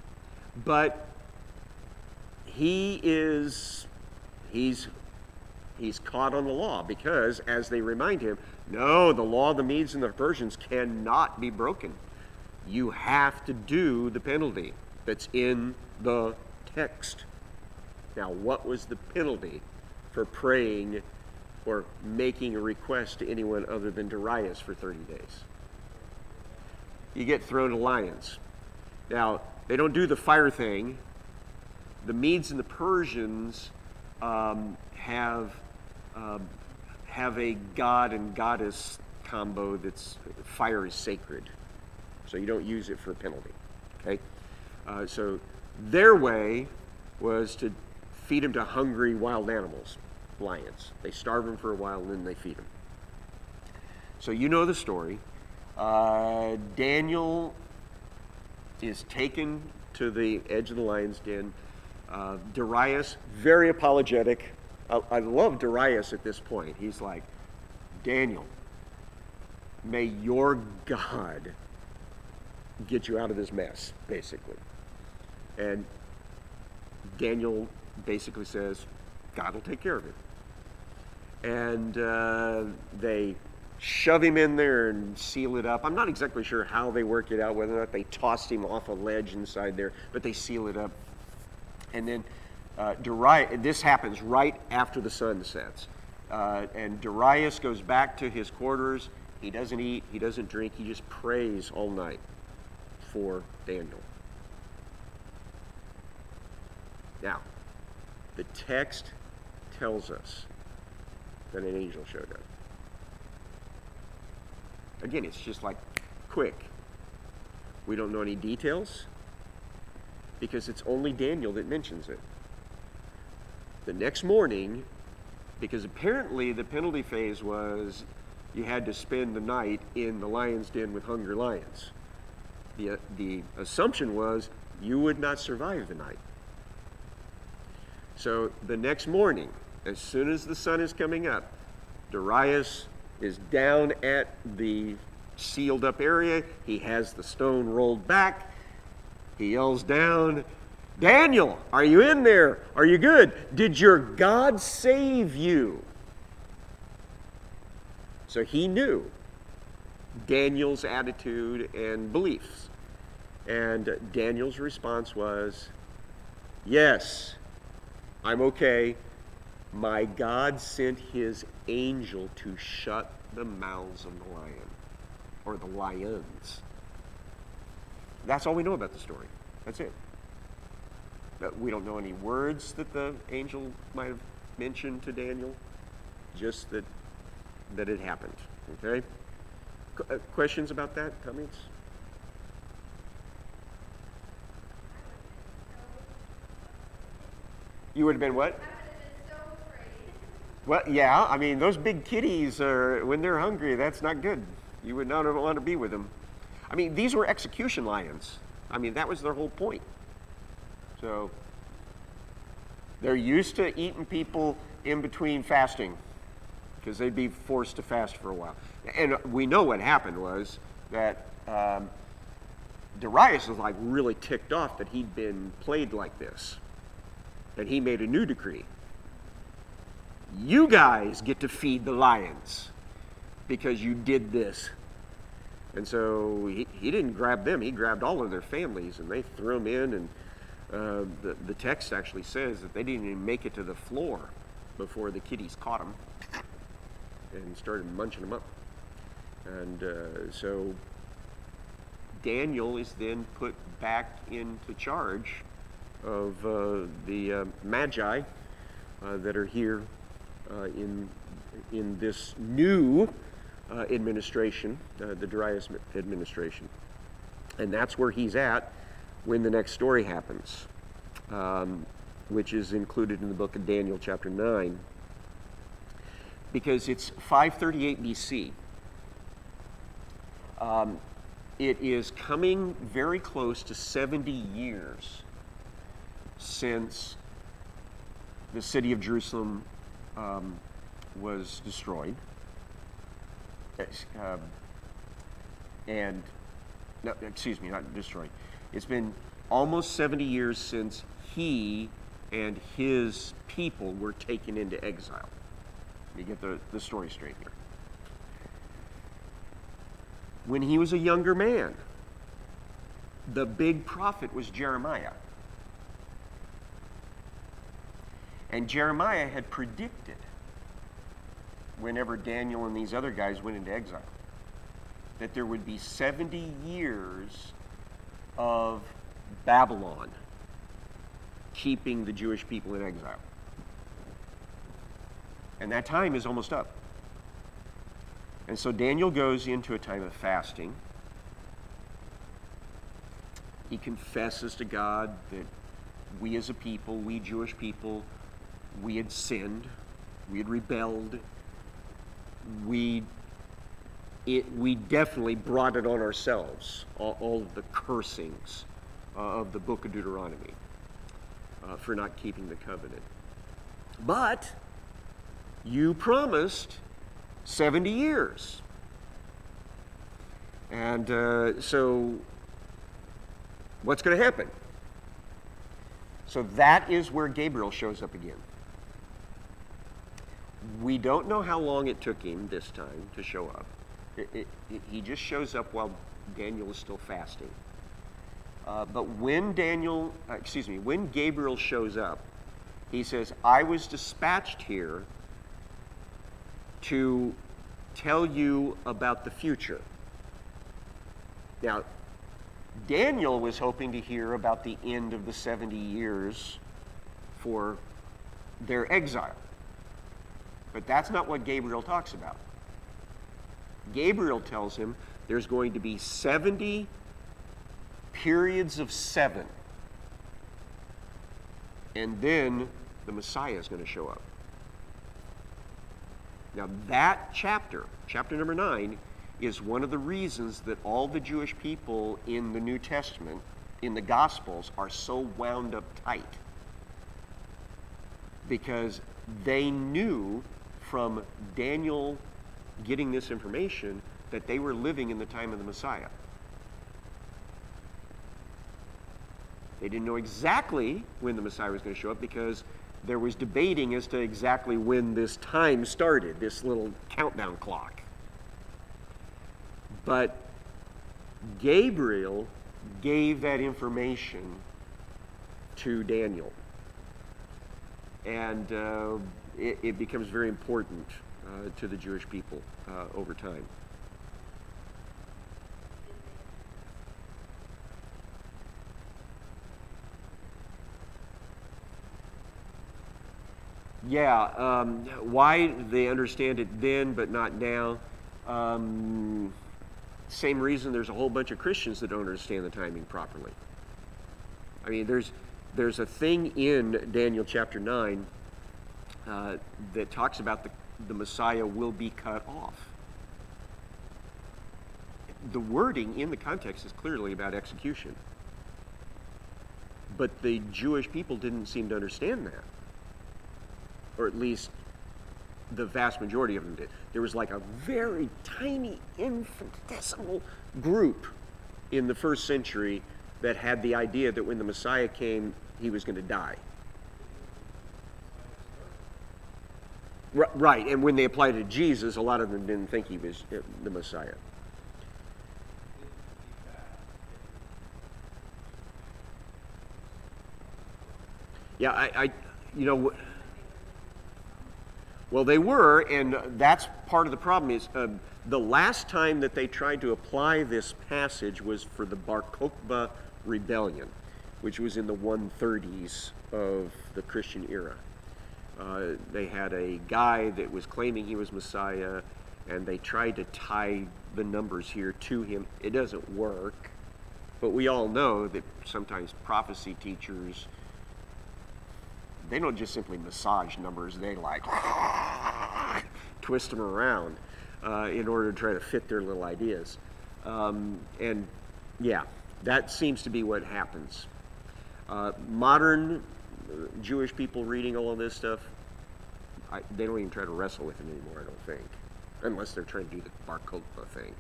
But he is, he's, He's caught on the law because, as they remind him, no, the law of the Medes and the Persians cannot be broken. You have to do the penalty that's in the text. Now, what was the penalty for praying or making a request to anyone other than Darius for thirty days? You get thrown to lions. Now, they don't do the fire thing. The Medes and the Persians um, have um, have a god and goddess combo that's fire is sacred, so you don't use it for a penalty. Okay, uh, so their way was to feed them to hungry wild animals, lions. They starve them for a while and then they feed them. So you know the story. Uh, Daniel is taken to the edge of the lion's den. Uh, Darius, very apologetic. I, I love Darius at this point. He's like, Daniel, may your God get you out of this mess, basically. And Daniel basically says, God will take care of it. And uh, they shove him in there and seal it up. I'm not exactly sure how they work it out, whether or not they tossed him off a ledge inside there, but they seal it up. And then uh, Darius, this happens right after the sun sets. Uh, and Darius goes back to his quarters. He doesn't eat, he doesn't drink, he just prays all night for Daniel. Now, the text tells us that an angel showed up. Again, it's just like quick. We don't know any details because it's only Daniel that mentions it. The next morning, because apparently the penalty phase was you had to spend the night in the lion's den with hungry lions. The, uh, the assumption was you would not survive the night. So the next morning, as soon as the sun is coming up, Darius is down at the sealed up area. He has the stone rolled back. He yells down, Daniel, are you in there? Are you good? Did your God save you? So he knew Daniel's attitude and beliefs. And Daniel's response was, yes, I'm okay. My God sent his angel to shut the mouths of the lion, or the lions. That's all we know about the story. That's it. But we don't know any words that the angel might have mentioned to Daniel, just that that it happened. Okay? Qu- uh, questions about that? Comments? You would have been what? Well, yeah, I mean, those big kitties, are, when they're hungry, that's not good. You would not want to be with them. I mean, these were execution lions. I mean, that was their whole point. So, they're used to eating people in between fasting, because they'd be forced to fast for a while. And we know what happened was that um, Darius was like really ticked off that he'd been played like this. And he made a new decree. You guys get to feed the lions because you did this. And so he, he didn't grab them, he grabbed all of their families and they threw them in. And uh, the, the text actually says that they didn't even make it to the floor before the kitties caught them and started munching them up. And uh, so Daniel is then put back into charge of uh, the uh, magi uh, that are here uh, in in this new uh, administration, uh, the Darius administration. And that's where he's at when the next story happens, um, which is included in the book of Daniel chapter nine, because it's five thirty-eight B C. Um, it is coming very close to seventy years since the city of Jerusalem um, was destroyed. Uh, and, no, excuse me, not destroyed. It's been almost seventy years since he and his people were taken into exile. You get the, the story straight here. When he was a younger man, the big prophet was Jeremiah. And Jeremiah had predicted, whenever Daniel and these other guys went into exile, that there would be seventy years of Babylon keeping the Jewish people in exile. And that time is almost up. And so Daniel goes into a time of fasting. He confesses to God that we as a people, we Jewish people, we had sinned, we had rebelled, we it, we definitely brought it on ourselves, all, all of the cursings uh, of the book of Deuteronomy uh, for not keeping the covenant. But you promised seventy years. And uh, so what's going to happen? So that is where Gabriel shows up again. We don't know how long it took him this time to show up. It, it, it, he just shows up while Daniel is still fasting. Uh, but when Daniel, uh, excuse me, when Gabriel shows up, he says, I was dispatched here to tell you about the future. Now, Daniel was hoping to hear about the end of the seventy years for their exile. But that's not what Gabriel talks about. Gabriel tells him there's going to be seventy periods of seven. And then the Messiah is going to show up. Now that chapter, chapter number nine, is one of the reasons that all the Jewish people in the New Testament, in the Gospels, are so wound up tight. Because they knew from Daniel getting this information that they were living in the time of the Messiah. They didn't know exactly when the Messiah was going to show up because there was debating as to exactly when this time started, this little countdown clock. But Gabriel gave that information to Daniel. And uh, it, it becomes very important uh, to the Jewish people uh, over time. Yeah, um, why they understand it then but not now? Um, same reason there's a whole bunch of Christians that don't understand the timing properly. I mean, there's there's a thing in Daniel chapter nine uh, that talks about the, the Messiah will be cut off. The wording in the context is clearly about execution. But the Jewish people didn't seem to understand that. Or at least the vast majority of them did. There was like a very tiny, infinitesimal group in the first century that had the idea that when the Messiah came, he was going to die. R- right, and when they applied it to Jesus, a lot of them didn't think he was the Messiah. Yeah, I, I you know... Well, they were, and that's part of the problem is uh, the last time that they tried to apply this passage was for the Bar Kokhba rebellion, which was in the one thirties of the Christian era. Uh, they had a guy that was claiming he was Messiah, and they tried to tie the numbers here to him. It doesn't work, but we all know that sometimes prophecy teachers, they don't just simply massage numbers, they like twist them around uh, in order to try to fit their little ideas. Um, and yeah, that seems to be what happens. Uh, modern Jewish people reading all of this stuff, I, they don't even try to wrestle with it anymore, I don't think, unless they're trying to do the Bar Kokhba thing.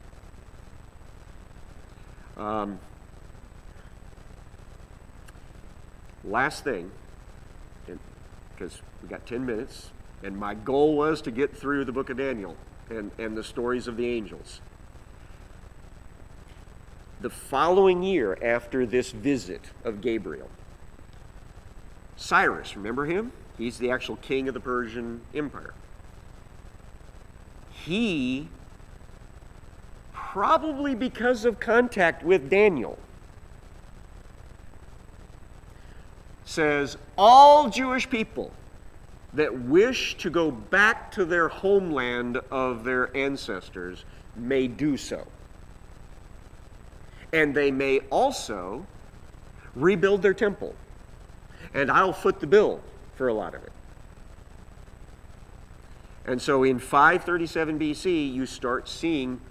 Um, last thing, because we got ten minutes, And my goal was to get through the book of Daniel and, and the stories of the angels. The following year after this visit of Gabriel, Cyrus, remember him? He's the actual king of the Persian Empire. He, probably because of contact with Daniel, says, all Jewish people that wish to go back to their homeland of their ancestors may do so. And they may also rebuild their temple. And I'll foot the bill for a lot of it. And so in five thirty-seven B C, you start seeing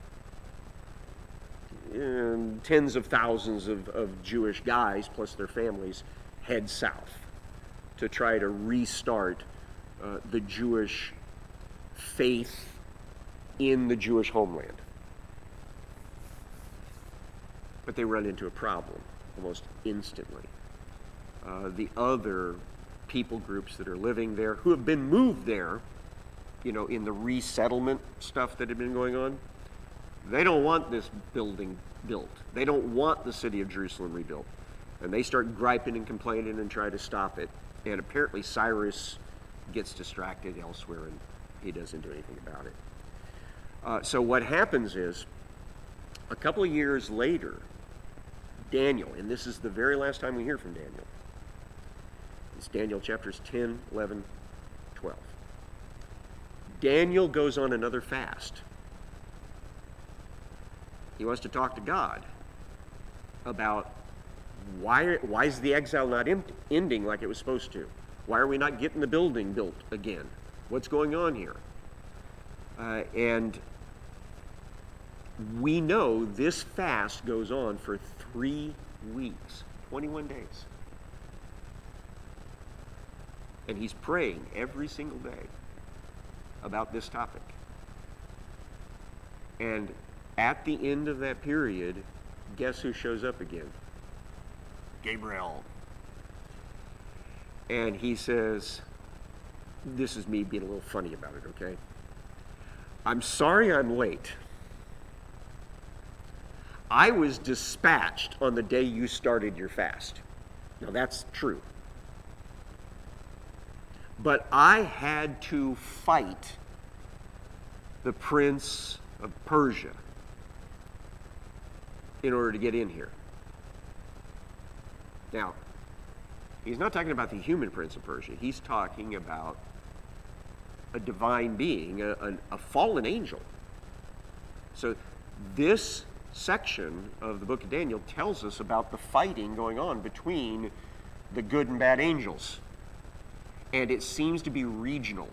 um, tens of thousands of, of Jewish guys, plus their families, head south to try to restart uh, the Jewish faith in the Jewish homeland. But they run into a problem almost instantly. Uh, the other people groups that are living there, who have been moved there, you know, in the resettlement stuff that had been going on, they don't want this building built. They don't want the city of Jerusalem rebuilt. And they start griping and complaining and try to stop it. And apparently Cyrus gets distracted elsewhere and he doesn't do anything about it. Uh, so what happens is, a couple of years later, Daniel, and this is the very last time we hear from Daniel. It's Daniel chapters ten, eleven, twelve. Daniel goes on another fast. He wants to talk to God about why, why is the exile not em- ending like it was supposed to? Why are we not getting the building built again? What's going on here? Uh, and we know this fast goes on for three weeks, twenty-one days. And he's praying every single day about this topic. And at the end of that period, guess who shows up again? Gabriel. And he says, this is me being a little funny about it, okay? I'm sorry I'm late. I was dispatched on the day you started your fast. Now that's true. But I had to fight the prince of Persia in order to get in here. Now, he's not talking about the human prince of Persia. He's talking about a divine being, a, a, a fallen angel. So this section of the book of Daniel tells us about the fighting going on between the good and bad angels. And it seems to be regional.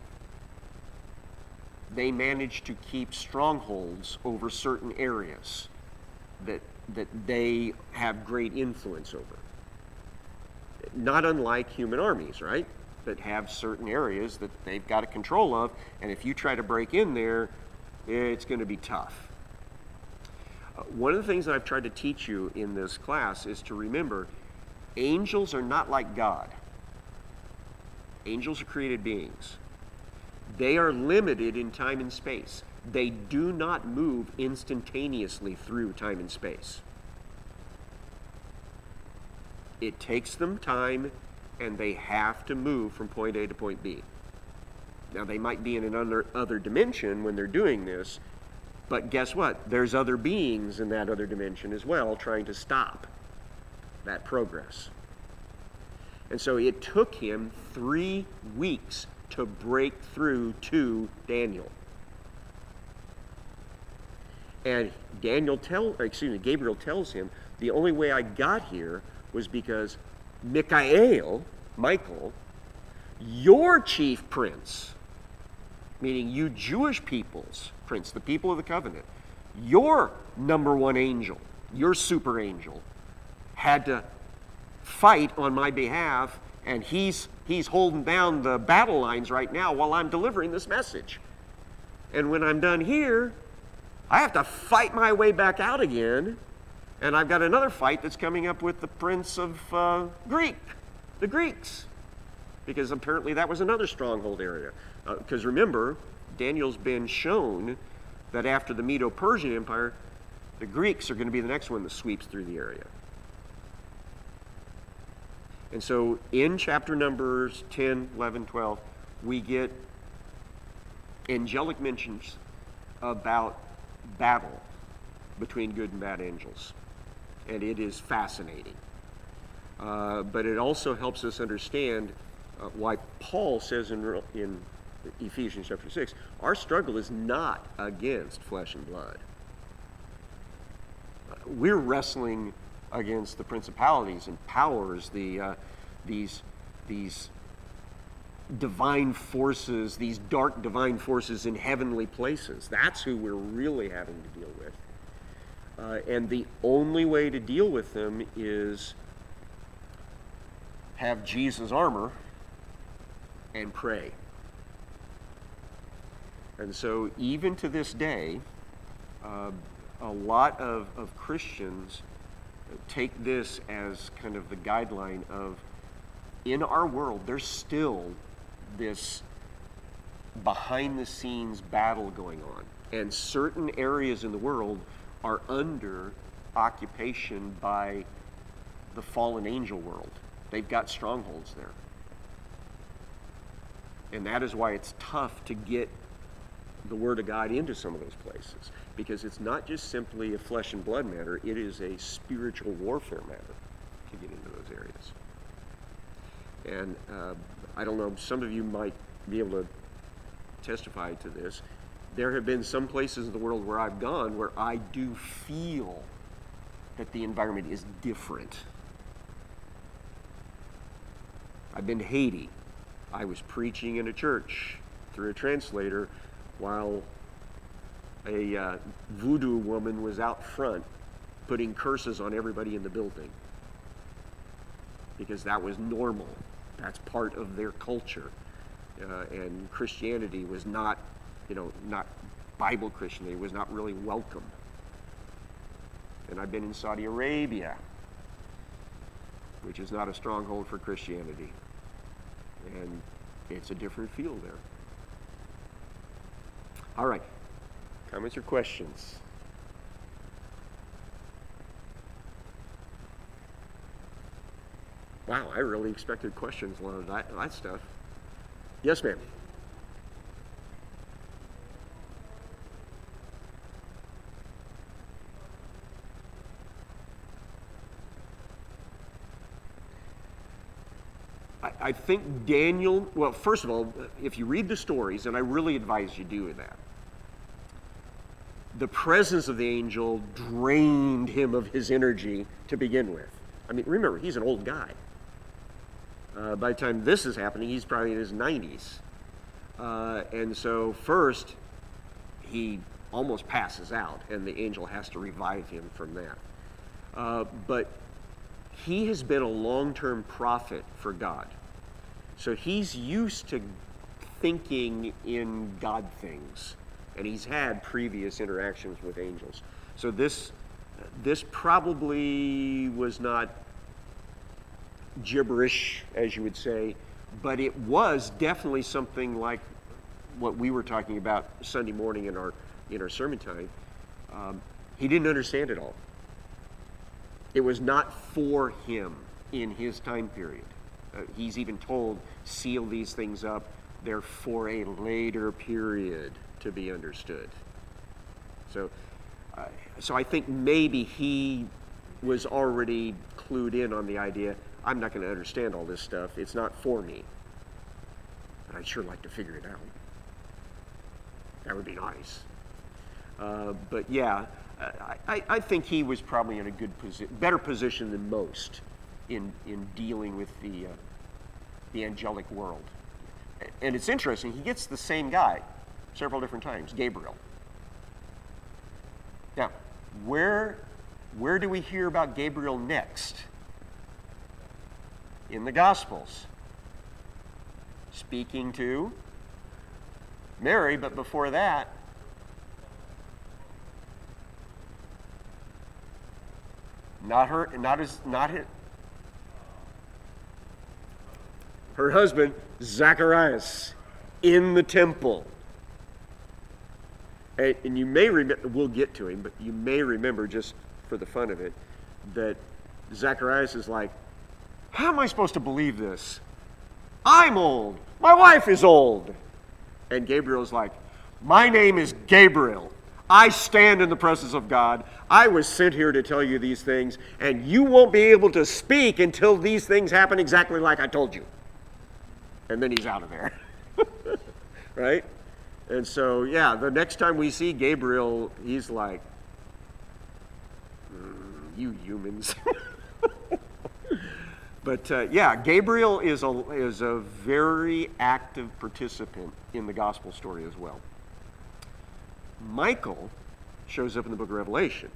They manage to keep strongholds over certain areas that, that they have great influence over. Not unlike human armies, right? That have certain areas that they've got a control of, and if you try to break in there, it's going to be tough. Uh, one of the things that I've tried to teach you in this class is to remember, angels are not like God. Angels are created beings. They are limited in time and space. They do not move instantaneously through time and space. It takes them time, and they have to move from point A to point B. Now, they might be in an other, other dimension when they're doing this, but guess what? There's other beings in that other dimension as well trying to stop that progress. And so it took him three weeks to break through to Daniel. And Daniel tell, excuse me, Gabriel tells him, the only way I got here was because Michael, Michael, your chief prince, meaning you Jewish people's prince, the people of the covenant, your number one angel, your super angel, had to fight on my behalf, and he's he's holding down the battle lines right now while I'm delivering this message. And when I'm done here, I have to fight my way back out again, and I've got another fight that's coming up with the prince of uh, Greek, the Greeks. because apparently that was another stronghold area. Because uh, remember, Daniel's been shown that after the Medo-Persian Empire, the Greeks are going to be the next one that sweeps through the area. And so in chapter numbers ten, eleven, twelve, we get angelic mentions about battle between good and bad angels. And it is fascinating. Uh, but it also helps us understand uh, why Paul says in, in Ephesians chapter six, our struggle is not against flesh and blood. Uh, we're wrestling against the principalities and powers, the uh, these these divine forces, these dark divine forces in heavenly places. That's who we're really having to deal with. Uh, and the only way to deal with them is have Jesus' armor and pray. And so even to this day, uh, a lot of, of Christians take this as kind of the guideline of, in our world, there's still this behind-the-scenes battle going on. And certain areas in the world are under occupation by the fallen angel world. They've got strongholds there. And that is why it's tough to get the Word of God into some of those places, because it's not just simply a flesh and blood matter, it is a spiritual warfare matter to get into those areas. And uh, I don't know, some of you might be able to testify to this. There have been some places in the world where I've gone where I do feel that the environment is different. I've been to Haiti. I was preaching in a church through a translator while a uh, voodoo woman was out front putting curses on everybody in the building, because that was normal. That's part of their culture. Uh, and Christianity was not, you know, not Bible Christianity, was not really welcome. And I've been in Saudi Arabia, which is not a stronghold for Christianity. And it's a different feel there. All right, comments or questions? Wow, I really expected questions, a lot of that, that stuff. Yes, ma'am. I, I think Daniel, well, first of all, if you read the stories, and I really advise you do that, the presence of the angel drained him of his energy to begin with. I mean, remember, he's an old guy. Uh, by the time this is happening, he's probably in his nineties. Uh, and so first, he almost passes out, and the angel has to revive him from that. Uh, but he has been a long-term prophet for God. So he's used to thinking in God things, and he's had previous interactions with angels. So this, this probably was not gibberish, as you would say, but it was definitely something like what we were talking about Sunday morning in our in our sermon time. Um, he didn't understand it all. It was not for him in his time period. Uh, he's even told, seal these things up. They're for a later period to be understood. So, uh, so I think maybe he was already clued in on the idea, I'm not going to understand all this stuff. It's not for me. But I'd sure like to figure it out. That would be nice. Uh, but yeah, I, I, I think he was probably in a good position, better position than most in in dealing with the uh, the angelic world. And it's interesting, he gets the same guy several different times, Gabriel. Now, where where do we hear about Gabriel next? In the Gospels, speaking to Mary, but before that, not her, not as, not his, her husband, Zacharias, in the temple. And, and you may remember, we'll get to him, but you may remember, just for the fun of it, that Zacharias is like, how am I supposed to believe this? I'm old. My wife is old. And Gabriel's like, my name is Gabriel. I stand in the presence of God. I was sent here to tell you these things, and you won't be able to speak until these things happen exactly like I told you. And then he's out of there. Right? And so, yeah, the next time we see Gabriel, he's like, mm, you humans. But uh, yeah, Gabriel is a, is a very active participant in the gospel story as well. Michael shows up in the book of Revelation.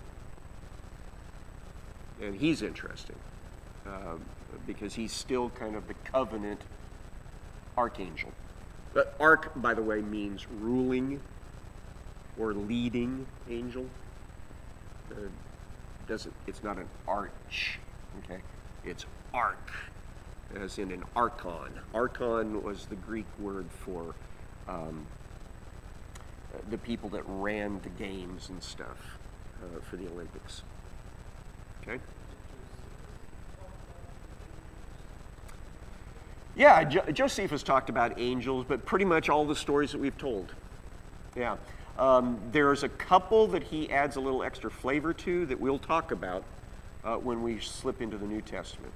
And he's interesting uh, because he's still kind of the covenant archangel. Uh, arch, by the way, means ruling or leading angel. Uh, doesn't it's not an arch, okay? It's arch, as in an archon. Archon was the Greek word for um, the people that ran the games and stuff uh, for the Olympics. Okay? Yeah, jo- Josephus talked about angels, but pretty much all the stories that we've told. Yeah. Um, there's a couple that he adds a little extra flavor to that we'll talk about uh, when we slip into the New Testament.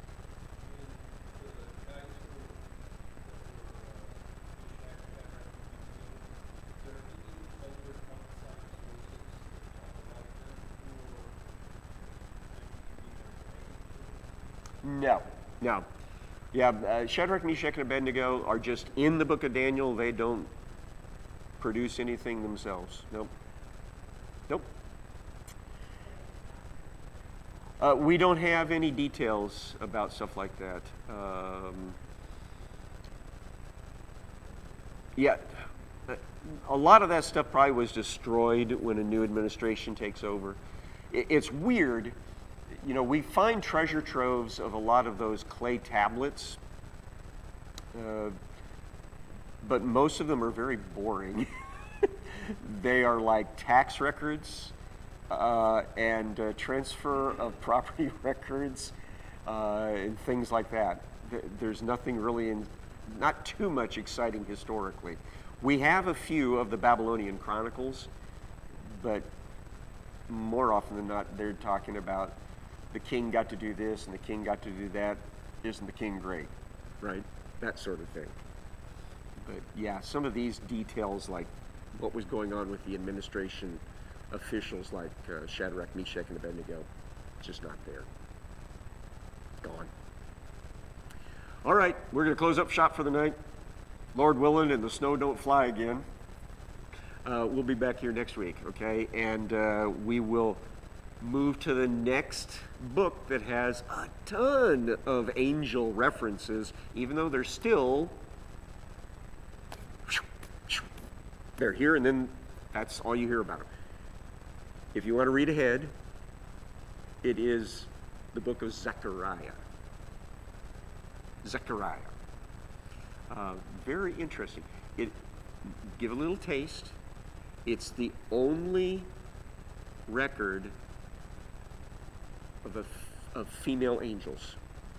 No, no. Yeah, uh, Shadrach, Meshach, and Abednego are just in the book of Daniel. They don't produce anything themselves. Nope. Nope. Uh, we don't have any details about stuff like that. Um, yeah, a lot of that stuff probably was destroyed when a new administration takes over. It, it's weird. You know, we find treasure troves of a lot of those clay tablets, uh, but most of them are very boring. They are like tax records uh, and uh, transfer of property records uh, and things like that. There's nothing really, in, not too much exciting historically. We have a few of the Babylonian Chronicles, but more often than not, they're talking about the king got to do this and the king got to do that. Isn't the king great? Right? That sort of thing. But yeah, some of these details, like what was going on with the administration officials like uh, Shadrach, Meshach, and Abednego, just not there. Gone. All right, we're going to close up shop for the night. Lord willing, and the snow don't fly again. Uh, we'll be back here next week, okay? And uh, we will move to the next book that has a ton of angel references, even though they're still, they're here, and then that's all you hear about them. If you want to read ahead, it is the book of Zechariah. Zechariah. Uh, very interesting. It give a little taste. It's the only record of, a, of female angels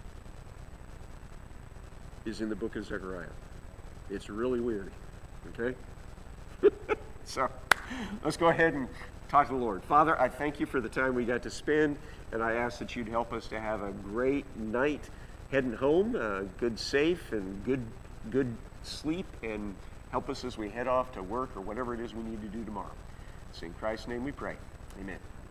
is in the book of Zechariah. It's really weird, okay? So, let's go ahead and talk to the Lord. Father, I thank you for the time we got to spend, and I ask that you'd help us to have a great night heading home, uh, good safe and good good sleep, and help us as we head off to work or whatever it is we need to do tomorrow. It's in Christ's name we pray. Amen.